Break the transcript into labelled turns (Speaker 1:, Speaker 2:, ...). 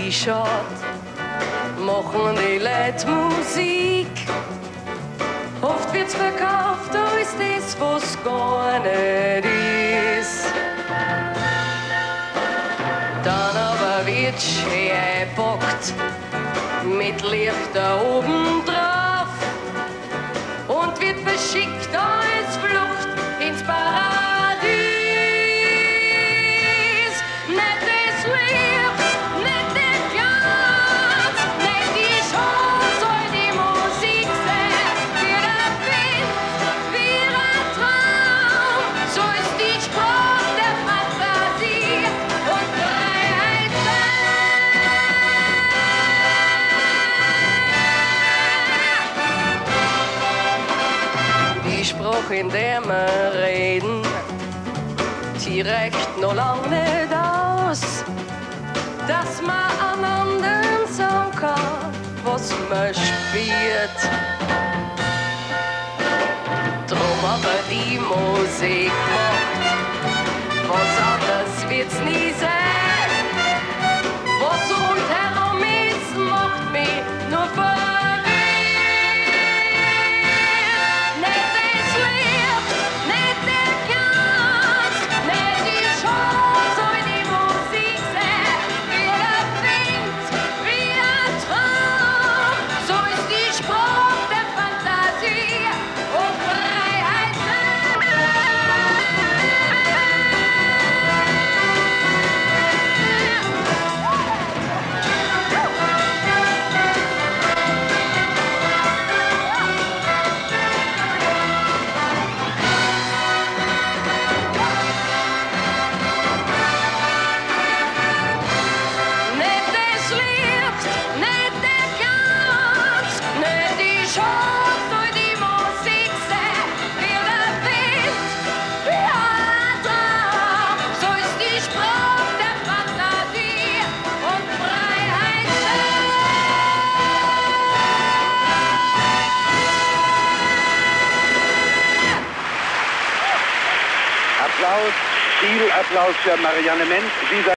Speaker 1: die Schott, machen die Leute Musik. Oft wird's verkauft, da ist das, was gar nicht ist. Dann aber wird schön eingepackt, mit Lichter oben drauf und wird verschickt als Flucht ins Paradies. Nicht das Licht, nicht der Glanz, nicht die Chance, soll die Musik sein. Wie der Wind, wie ein Traum, so ist die Sprache der Fantasie und Freiheit sein. Die Sprache, in der wir reden, die reicht noch lang nicht aus, dass man einander sagen kann, was man spürt. Drum aber die Musik macht, was anderes wird's nie sein. Was rundherum ist, macht mich nur verrückt. Nicht das Licht, nicht der Glanz, nicht die Chance, soll die Musik sein. Wie der Wind, wie ein Traum, so ist die Sprache der Fantasie und Freiheit sein. Nicht das Licht, nicht der Glanz, nicht die Chance, soll die Musik sein. Wie der Wind, wie ein Traum, so ist die Sprache der Fantasie und Freiheit
Speaker 2: Applaus, viel Applaus für Marianne Menz.